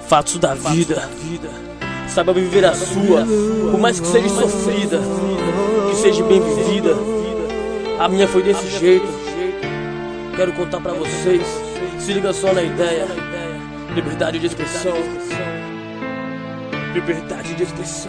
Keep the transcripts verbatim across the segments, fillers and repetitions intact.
Fatos da vida. Saiba viver a sua, por mais que seja sofrida, que seja bem vivida. A minha foi desse jeito. Quero contar pra vocês. Se liga só na ideia. Liberdade de expressão. Liberdade de expressão.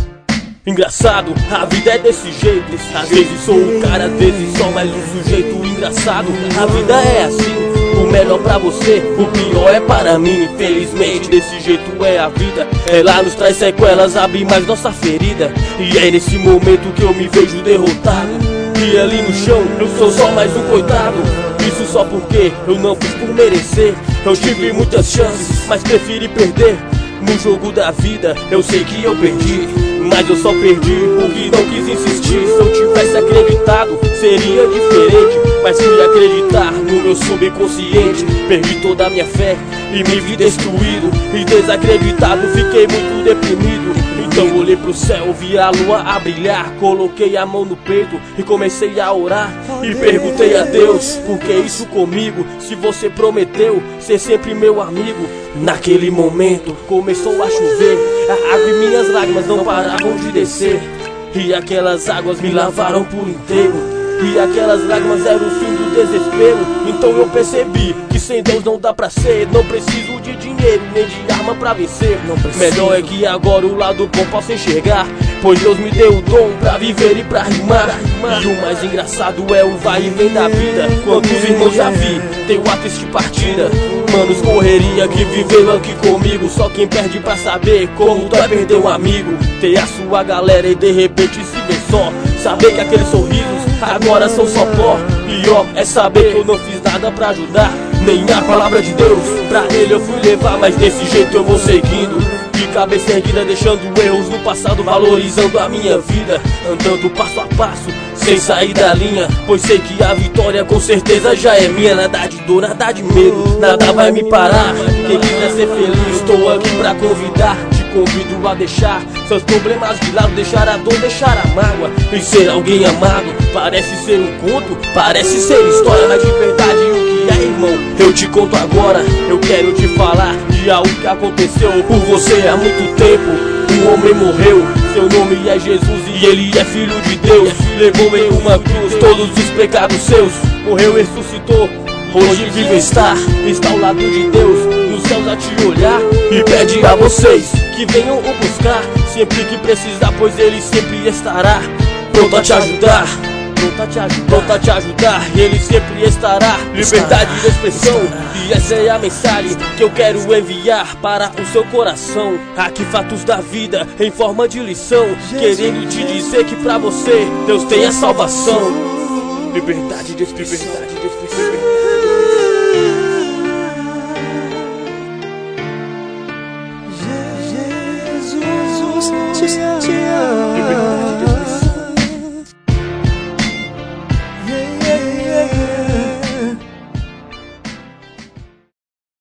Engraçado, a vida é desse jeito. Às vezes sou o cara, às vezes só mais um sujeito engraçado. A vida é assim. O melhor pra você, o pior é para mim. Infelizmente desse jeito é a vida. Ela nos traz sequelas, abre mais nossa ferida. E é nesse momento que eu me vejo derrotado. E ali no chão eu sou só mais um coitado. Isso só porque eu não fiz por merecer. Eu tive muitas chances, mas preferi perder. No jogo da vida eu sei que eu perdi, mas eu só perdi porque não quis insistir. Se eu tivesse acreditado seria diferente, mas fui acreditar no meu subconsciente. Perdi toda a minha fé e me vi destruído. E desacreditado fiquei muito deprimido. Então olhei pro céu, vi a lua a brilhar. Coloquei a mão no peito e comecei a orar. E perguntei a Deus, por que isso comigo? Se você prometeu ser sempre meu amigo. Naquele momento começou a chover, a água e minhas lágrimas não paravam de descer. E aquelas águas me lavaram por inteiro. E aquelas lágrimas eram o fim do desespero. Então eu percebi que sem Deus não dá pra ser. Não preciso de dinheiro nem de arma pra vencer. Melhor é que agora o lado bom possa enxergar, pois Deus me deu o dom pra viver e pra rimar. E o mais engraçado é o vai e vem da vida. Quantos irmãos já vi, tem o ato de partida. Manos correria que viveram aqui comigo. Só quem perde pra saber como dói perder um amigo. Ter a sua galera e de repente se ver só. Saber que aqueles sorrisos agora são só pó. Pior é saber que eu não fiz nada pra ajudar, nem a palavra de Deus pra ele eu fui levar. Mas desse jeito eu vou seguindo, de cabeça erguida, deixando erros no passado, valorizando a minha vida, andando passo a passo, sem sair da linha, pois sei que a vitória com certeza já é minha. Nada de dor, nada de medo, nada vai me parar. Quem quiser ser feliz, estou aqui pra convidar. Te convido a deixar seus problemas de lado, deixar a dor, deixar a mágoa e ser alguém amado. Parece ser um conto, parece ser história, mas de verdade o que é, irmão, eu te conto agora. Eu quero te falar de algo que aconteceu por você há muito tempo. Um homem morreu, seu nome é Jesus e ele é filho de Deus. Levou em uma cruz todos os pecados seus. Morreu e ressuscitou, hoje vivo está, está ao lado de Deus, nos céus a te olhar. E pede a vocês que venham o buscar, sempre que precisar, pois ele sempre estará pronto a te ajudar. Pronto a te ajudar, pronto a te ajudar, ele sempre estará. Liberdade de expressão, e essa é a mensagem que eu quero enviar para o seu coração. Aqui fatos da vida em forma de lição, querendo te dizer que pra você Deus tem a salvação. Liberdade de expressão, liberdade de expressão.